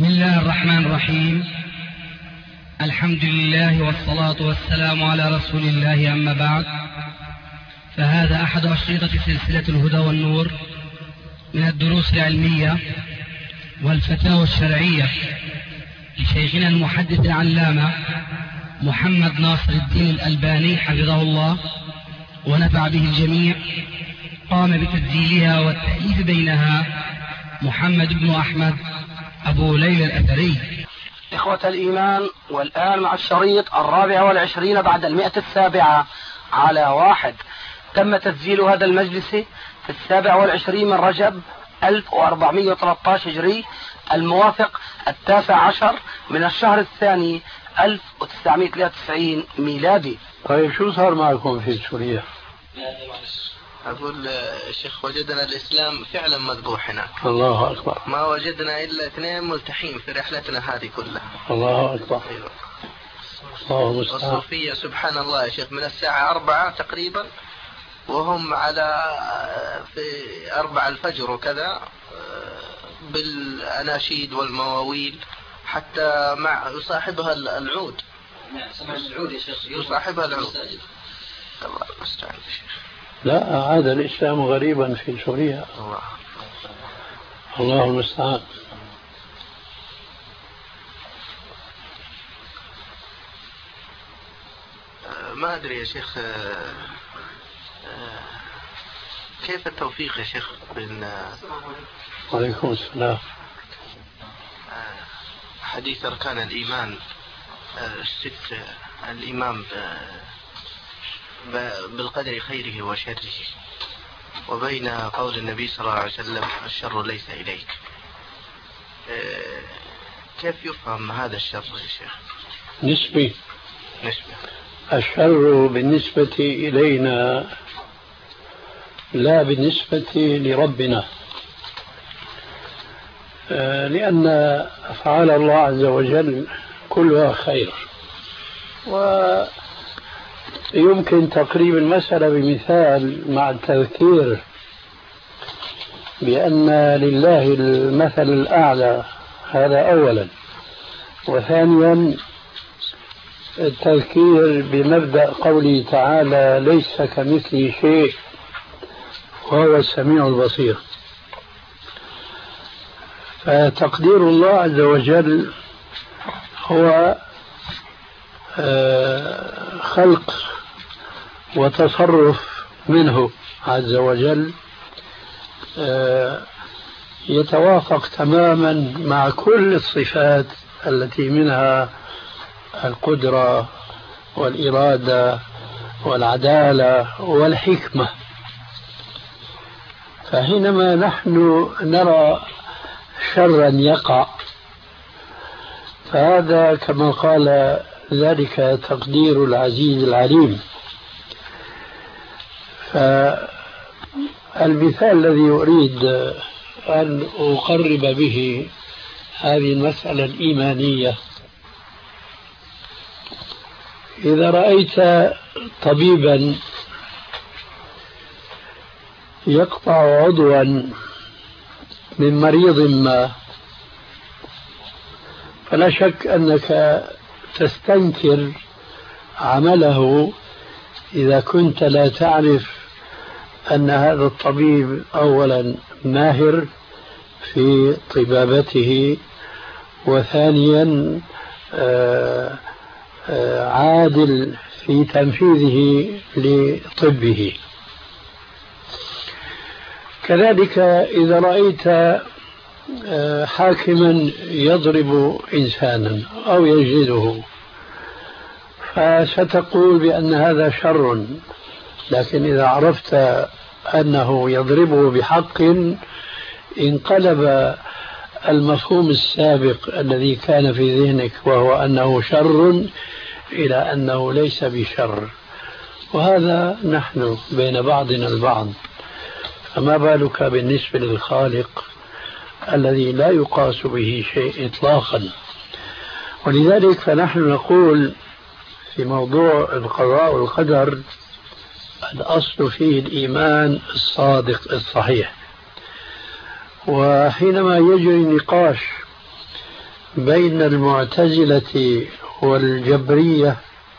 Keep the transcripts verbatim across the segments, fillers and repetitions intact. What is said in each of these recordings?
بسم الله الرحمن الرحيم. الحمد لله والصلاة والسلام على رسول الله، أما بعد، فهذا أحد أشرطة سلسلة الهدى والنور من الدروس العلمية والفتاوى الشرعية لشيخنا المحدث العلامة محمد ناصر الدين الألباني حفظه الله ونفع به الجميع. قام بتسجيلها والتأليف بينها محمد بن أحمد أبو ليلى الأثري. إخوة الإيمان، والآن مع الشريط الرابع والعشرين بعد المئة السابعة على واحد. تم تسجيل هذا المجلس في السابع والعشرين من رجب ألف وأربعمائة وثلاثة عشر هجري، الموافق التاسع عشر من الشهر الثاني ألف وتسعمائة وثلاثة وتسعين ميلادي. طيب شو صار معكم في سوريا؟ أقول الشيخ وجدنا الإسلام فعلا مذبوح هناك. الله أكبر. ما وجدنا إلا اثنين ملتحين في رحلتنا هذه كلها. الله أكبر. أيوة. الله المستعان. الصوفية سبحان الله يا شيخ من الساعة أربعة تقريبا وهم على في أربع الفجر وكذا بالأناشيد والمواويل، حتى مع يصاحبها العود. نعم سمع العود يا شيخ. يصاحبها العود. الله المستعان يا شيخ. لا، عاد الإسلام غريبا في سوريا. الله الله المستعان. ما أدري يا شيخ كيف التوفيق يا شيخ بين وعليكم السلام. حديث أركان الإيمان الست، الإيمان بالقدر خيره وشره، وبين قول النبي صلى الله عليه وسلم الشر ليس إليك. كيف يفهم هذا الشر يا شيخ؟ نسبي. نسبي. الشر بالنسبة إلينا لا بالنسبة لربنا، لأن أفعال الله عز وجل كلها خير. ويمكن تقريب المسألة بمثال مع التذكير بأن لله المثل الأعلى، هذا أولا. وثانيا التذكير بمبدأ قوله تعالى ليس كمثله شيء وهو السميع البصير. فتقدير الله عز وجل هو خلق وتصرف منه عز وجل يتوافق تماما مع كل الصفات التي منها القدرة والإرادة والعدالة والحكمة. فحينما نحن نرى شرا يقع، فهذا كما قال ذلك تقدير العزيز العليم. فالمثال الذي أريد أن أقرب به هذه المسألة الإيمانية، إذا رأيت طبيبا يقطع عضوا من مريض ما، فلا شك أنك تستنكر عمله إذا كنت لا تعرف أن هذا الطبيب أولا ماهر في طبابته، وثانيا عادل في تنفيذه لطبه. كذلك إذا رأيت حاكما يضرب إنسانا أو يجلده، فستقول بأن هذا شر، لكن إذا عرفت أنه يضربه بحق انقلب المفهوم السابق الذي كان في ذهنك وهو أنه شر إلى أنه ليس بشر. وهذا نحن بين بعضنا البعض، فما بالك بالنسبة للخالق الذي لا يقاس به شيء إطلاقا. ولذلك فنحن نقول في موضوع القضاء والقدر الأصل فيه الإيمان الصادق الصحيح. وحينما يجري النقاش بين المعتزلة والجبرية،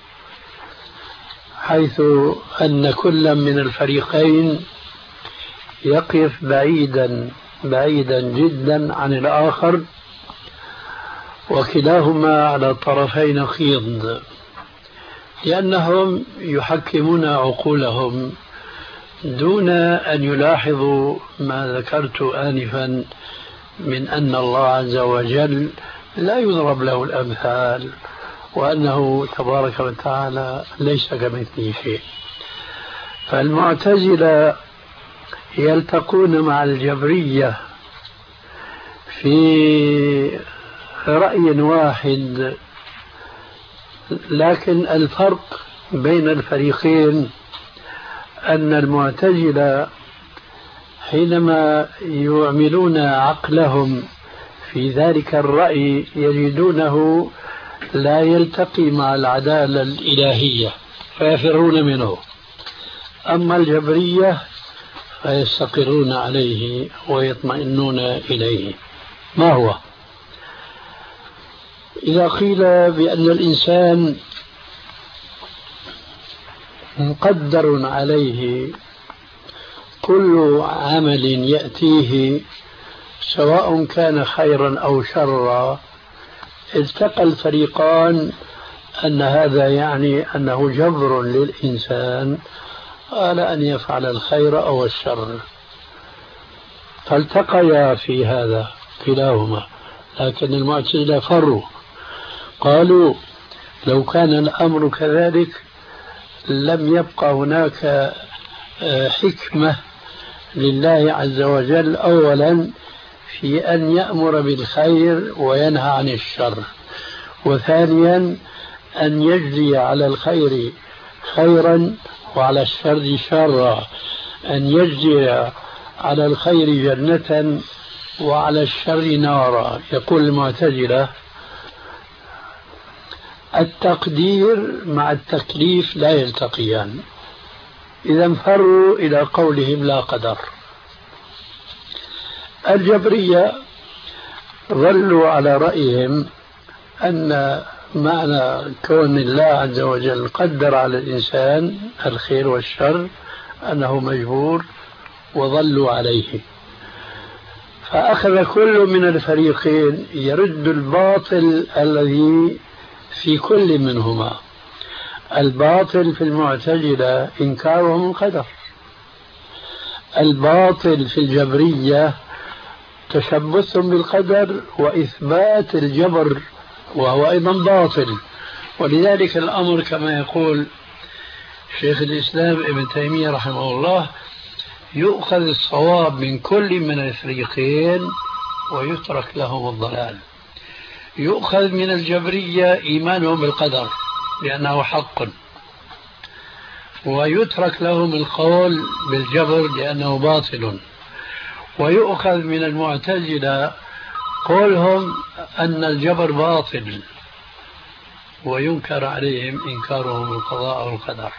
حيث أن كل من الفريقين يقف بعيدا بعيدا جدا عن الآخر، وكلاهما على طرفي نقيض، لأنهم يحكمون عقولهم دون أن يلاحظوا ما ذكرت آنفا من أن الله عز وجل لا يضرب له الأمثال، وأنه تبارك وتعالى ليس كمثله شيء. فالمعتزلة يلتقون مع الجبرية في رأي واحد، لكن الفرق بين الفريقين أن المعتزلة حينما يعملون عقلهم في ذلك الرأي يجدونه لا يلتقي مع العدالة الإلهية فيفرون منه، أما الجبرية فيستقرون عليه ويطمئنون إليه. ما هو؟ إذا قيل بأن الإنسان مقدر عليه كل عمل يأتيه سواء كان خيرا أو شرا، التقى الفريقان أن هذا يعني أنه جبر للإنسان على أن يفعل الخير أو الشر، فالتقيا في هذا كلاهما. لكن المعتزلة فروا، قالوا لو كان الأمر كذلك لم يبقى هناك حكمة لله عز وجل أولا في أن يأمر بالخير وينهى عن الشر، وثانيا أن يجري على الخير خيرا وعلى الشر شرا، أن يجري على الخير جنة وعلى الشر نارا. يقول المعتزلة التقدير مع التكليف لا يلتقيان، إذا فروا إلى قولهم لا قدر. الجبرية ظلوا على رأيهم أن معنى كون الله عز وجل قدر على الإنسان الخير والشر أنه مجبور، وظلوا عليه. فأخذ كل من الفريقين يرد الباطل الذي في كل منهما. الباطل في المعتزلة إنكارهم القدر، الباطل في الجبرية تشبثهم بالقدر وإثبات الجبر، وهو أيضا باطل. ولذلك الأمر كما يقول شيخ الإسلام ابن تيمية رحمه الله يؤخذ الصواب من كل من الفريقين ويترك لهم الضلال. يؤخذ من الجبرية إيمانهم بالقدر لأنه حق، ويترك لهم القول بالجبر لأنه باطل. ويؤخذ من المعتزلة قولهم أن الجبر باطل، وينكر عليهم إنكارهم القضاء والقدر.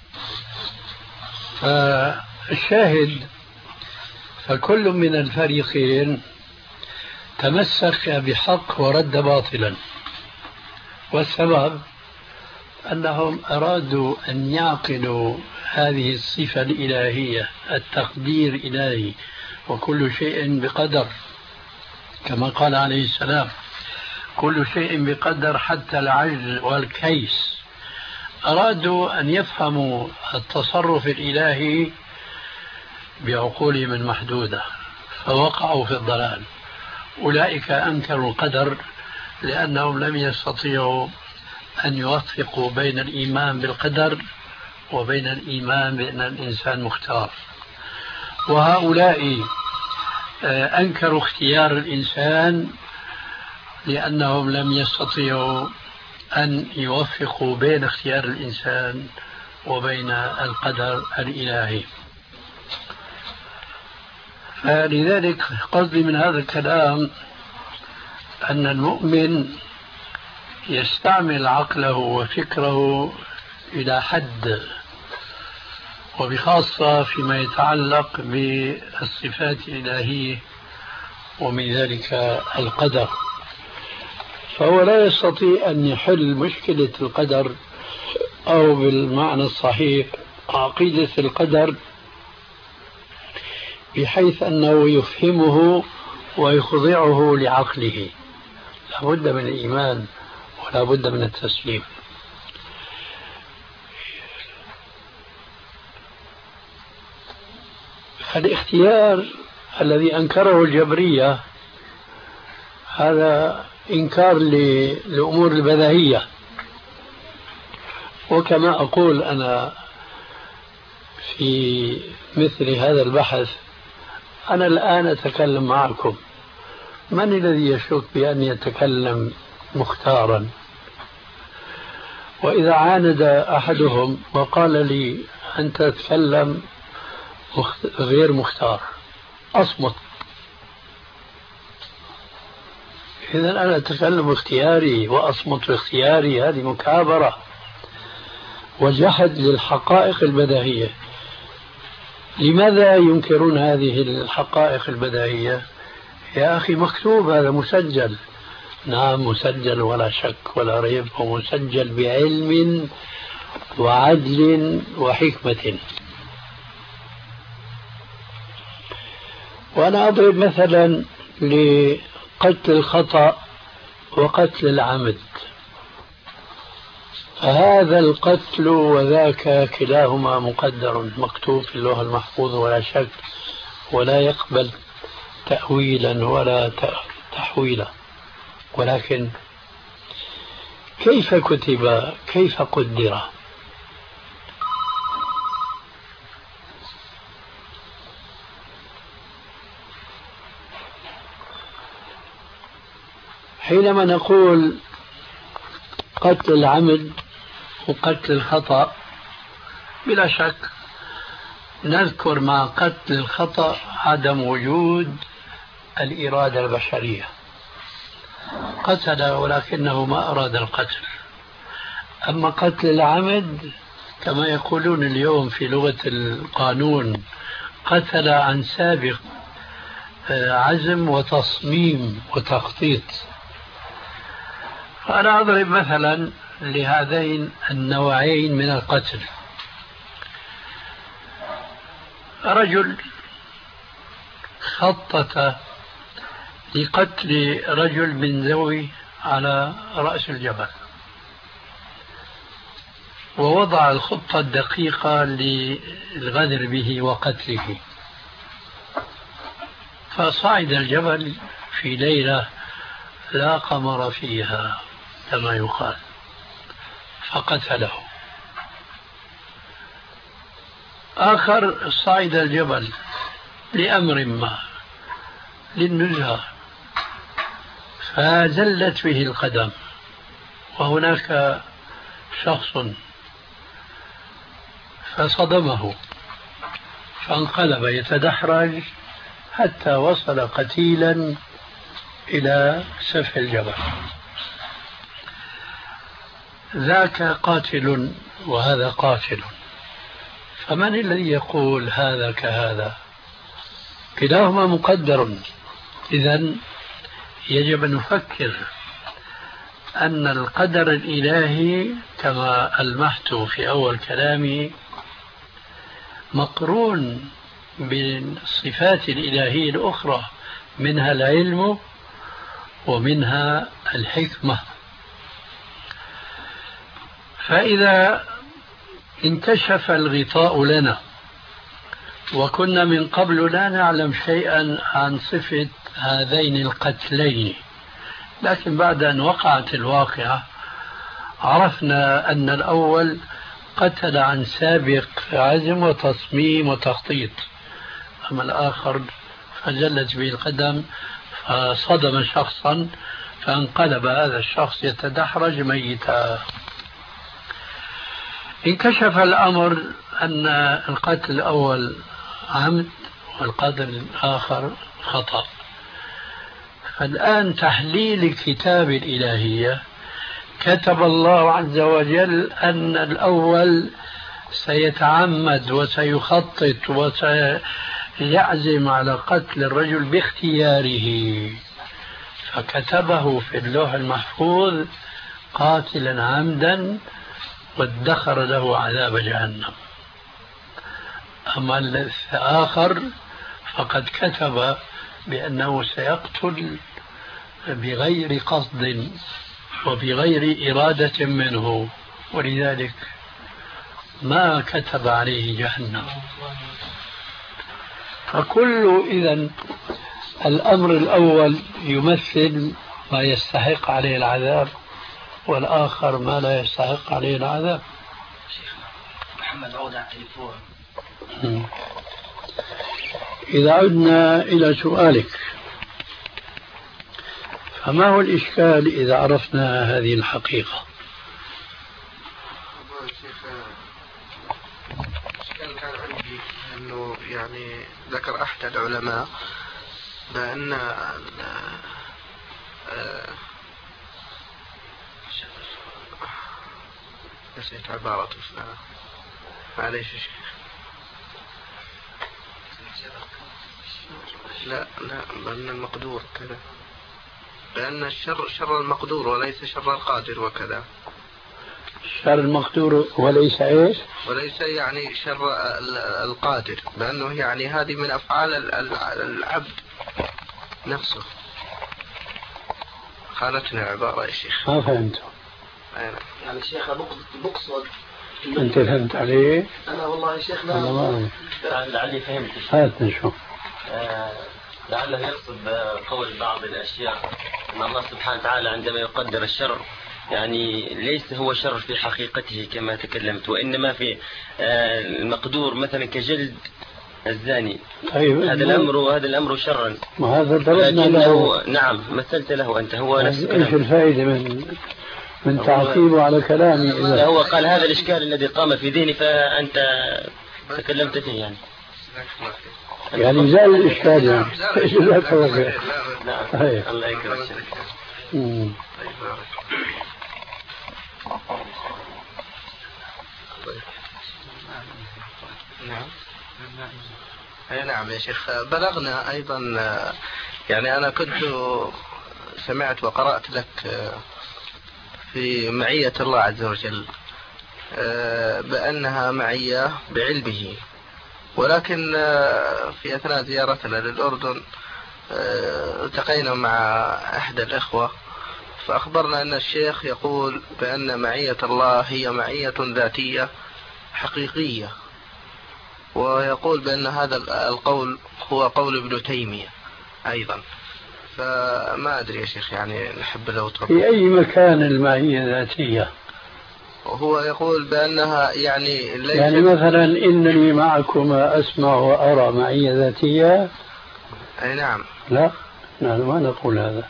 فالشاهد فكل من الفريقين تمسك بحق ورد باطلا، والسبب أنهم أرادوا أن يعقلوا هذه الصفة الإلهية، التقدير إلهي، وكل شيء بقدر، كما قال عليه السلام كل شيء بقدر حتى العجز والكيس. أرادوا أن يفهموا التصرف الإلهي بعقولهم المحدودة فوقعوا في الضلال. أولئك أنكروا القدر لأنهم لم يستطيعوا أن يوفقوا بين الإيمان بالقدر وبين الإيمان بأن الإنسان مختار. وهؤلاء أنكروا اختيار الإنسان لأنهم لم يستطيعوا أن يوفقوا بين اختيار الإنسان وبين القدر الإلهي. فلذلك قصدي من هذا الكلام أن المؤمن يستعمل عقله وفكره إلى حد، وبخاصة فيما يتعلق بالصفات الإلهية ومن ذلك القدر. فهو لا يستطيع أن يحل مشكلة القدر، أو بالمعنى الصحيح عقيدة القدر، بحيث أنه يفهمه ويخضعه لعقله. لا بد من الإيمان ولا بد من التسليم. الاختيار الذي أنكره الجبرية هذا إنكار للأمور البديهية. وكما أقول أنا في مثل هذا البحث، أنا الآن أتكلم معكم، من الذي يشك بأن يتكلم مختارا؟ وإذا عاند أحدهم وقال لي أنت تتكلم غير مختار، أصمت. إذا أنا أتكلم اختياري وأصمت اختياري، هذه مكابرة وجحد للحقائق البديهية. لماذا ينكرون هذه الحقائق البديهية؟ يا أخي مكتوب، هذا مسجل. نعم مسجل ولا شك ولا ريب، ومسجل بعلم وعدل وحكمة. وأنا أضرب مثلا لقتل الخطأ وقتل العمد. فهذا القتل وذاك كلاهما مقدر مكتوب في اللوح المحفوظ ولا شك، ولا يقبل تأويلا ولا تحويلا. ولكن كيف كتب، كيف قدر؟ حينما نقول قتل العمد وقتل الخطأ، بلا شك نذكر مع قتل الخطأ عدم وجود الإرادة البشرية. قتل ولكنه ما أراد القتل. أما قتل العمد كما يقولون اليوم في لغة القانون، قتل عن سابق عزم وتصميم وتخطيط. فأنا أضرب مثلا لهذين النوعين من القتل. رجل خطط لقتل رجل من ذوي على رأس الجبل، ووضع الخطة الدقيقة للغدر به وقتله. فصعد الجبل في ليلة لا قمر فيها كما يقال، فقتله. آخر صعد الجبل لأمر ما، للنزهة، فزلت به القدم، وهناك شخص فصدمه فانقلب يتدحرج حتى وصل قتيلا إلى سفح الجبل. ذاك قاتل وهذا قاتل، فمن الذي يقول هذا كهذا؟ كلاهما مقدر. إذن يجب أن نفكر أن القدر الإلهي كما ألمحت في أول كلامي مقرون بالصفات الإلهية الأخرى، منها العلم ومنها الحكمة. فإذا انكشف الغطاء لنا وكنا من قبل لا نعلم شيئا عن صفة هذين القتلين، لكن بعد أن وقعت الواقعة عرفنا أن الأول قتل عن سابق عزم وتصميم وتخطيط، أما الآخر فجلت به القدم فصدم شخصا فانقلب هذا الشخص يتدحرج ميتا. انكشف الأمر أن القتل الأول عمد والقتل الآخر خطأ. فالآن تحليل الكتاب الإلهية، كتب الله عز وجل أن الأول سيتعمد وسيخطط وسيعزم على قتل الرجل باختياره، فكتبه في اللوح المحفوظ قاتلا عمدا وادخر له عذاب جهنم. أما الآخر فقد كتب بأنه سيقتل بغير قصد وبغير إرادة منه، ولذلك ما كتب عليه جهنم. فكل إذن الأمر الأول يمثل ما يستحق عليه العذاب، والآخر ما لا يستحق عليه العذاب. محمد عود على التليفون. إذا عدنا إلى سؤالك، فما هو الإشكال إذا عرفنا هذه الحقيقة؟ الإشكال كان عندي أنه يعني ذكر أحد العلماء بأن نسيت عبارته معليش لا لا بأن المقدور كذا، بأن الشر شر المقدور وليس شر القادر وكذا. شر المقدور وليس إيش؟ وليس يعني شر القادر، بأنه يعني هذه من أفعال العبد نفسه. خالتنا العبارة يا شيخ. ما فهمت. يعني الشيخ بقصد. أنت فهمت عليه؟ أنا والله يا شيخ لا. لعلي فهمت. هات نشوف. آه لعله يقصد قول بعض الأشياء أن الله سبحانه وتعالى عندما يقدر الشر يعني ليس هو شر في حقيقته كما تكلمت، وإنما في آه المقدور مثلا كجلد الزاني. طيب هذا الأمر وهذا الأمر شرا. ما هذا ضربنا له. نعم مثلت له أنت، هو نفس الكلام. إيش الفائدة من من تعقيبه على كلامي؟ إذا هو قال هذا الإشكال الذي قام في ذهني فأنت تكلمت فيه يعني. يعني زال الإشكال يعني. جزاك الله خير. نعم الله يكرمك. نعم أي نعم يا شيخ. بلغنا أيضا يعني أنا كنت سمعت وقرأت لك في معية الله عز وجل بأنها معية بعلمه، ولكن في أثناء زيارتنا للأردن التقينا مع أحد الإخوة فأخبرنا أن الشيخ يقول بأن معية الله هي معية ذاتية حقيقية، ويقول بأن هذا القول هو قول ابن تيمية أيضا. فما أدري يا شيخ يعني نحب لو تفضل. في أي مكان المعية ذاتية؟ هو يقول بأنها يعني ليس يعني مثلا إنني معكما أسمع وأرى معية ذاتية. أي نعم. لا نحن ما نقول هذا.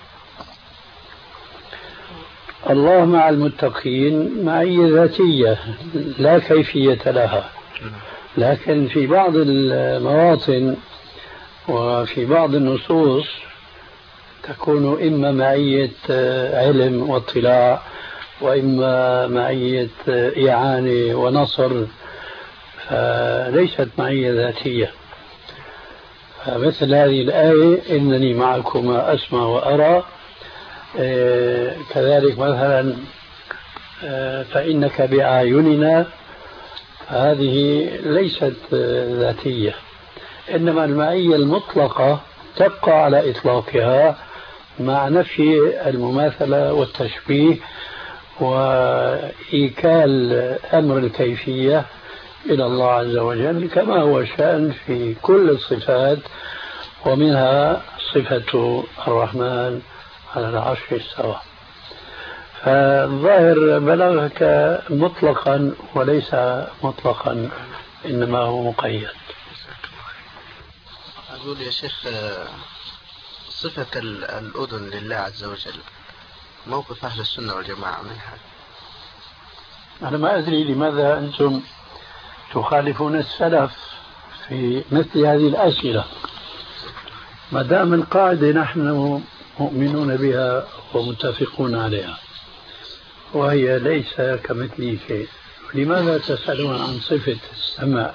الله مع المتقين معية ذاتية لا كيفية لها، لكن في بعض المواطن وفي بعض النصوص تكون إما معية علم واطلاع، وإما معية إعانة ونصر، فليست معية ذاتية. فمثل هذه الآية إنني معكما أسمع وأرى، كذلك مثلا فإنك بأعيننا، هذه ليست ذاتية، إنما المعية المطلقة تبقى على إطلاقها مع نفي المماثلة والتشبيه وإيكال أمر الكيفية إلى الله عز وجل كما هو شأن في كل الصفات، ومنها صفة الرحمن على العرش استوى. فالظاهر بلغك مطلقا وليس مطلقا، إنما هو مقيد. أقول يا شيخ صفة الأذن لله عز وجل موقف أهل السنة والجماعة منها. أنا ما أدري لماذا أنتم تخالفون السلف في مثل هذه الأسئلة، ما دام القاعدة نحن مؤمنون بها ومتفقون عليها وهي ليس كمثله شيء، لماذا تسألون عن صفة السمع؟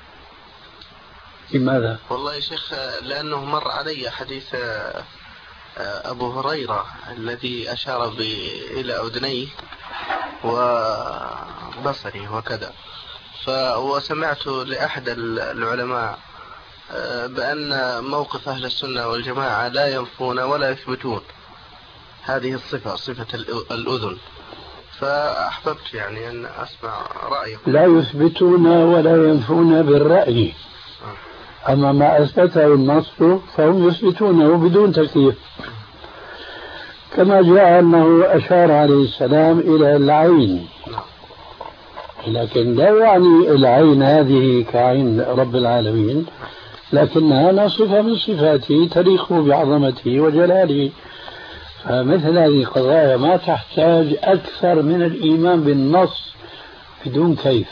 لماذا؟ والله يا شيخ لأنه مر علي حديث أبو هريرة الذي أشار إلى أذنيه وبصره وكذا، وسمعت لأحد العلماء بأن موقف أهل السنة والجماعة لا ينفون ولا يثبتون هذه الصفة، صفة الأذن، فأحببت يعني أن أسمع رأيكم. لا يثبتون ولا ينفون بالرأي، أما ما أثبته النص فهم يثبتونه بدون تكييف، كما جاء أنه أشار عليه السلام إلى العين، لكن لا يعني العين هذه كعين رب العالمين، لكنها صفة من صفاته تليق بعظمته وجلاله. فمثل هذه القضايا ما تحتاج أكثر من الإيمان بالنص بدون كيف.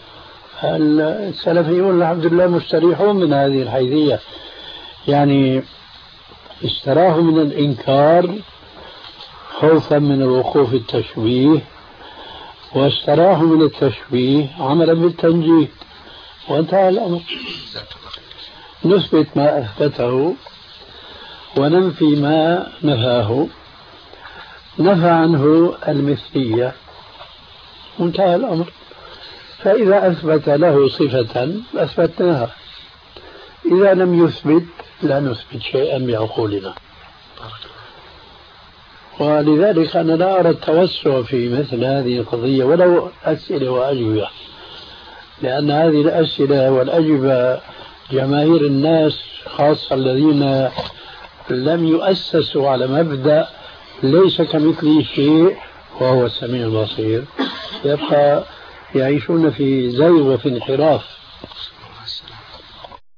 السلفيون الحمد لله مستريحون من هذه الحيثية، يعني استراحوا من الإنكار خوفا من الوقوع في التشبيه، واستراحوا من التشبيه عملا بالتنجيد، وانتهى الأمر. نثبت ما أثبته وننفي ما نفاه، نفى عنه المثلية، وانتهى الأمر. فإذا أثبت له صفة أثبتناها، إذا لم يثبت لا نثبت شيئا بعقولنا. ولذلك أنا لا أرى التوسع في مثل هذه القضية ولو أسئلة وأجوبة، لأن هذه الأسئلة والأجوبة جماهير الناس خاصة الذين لم يؤسسوا على مبدأ ليس كمثله شيء وهو السميع البصير، يبقى يعيشون في زيغ وفي انحراف.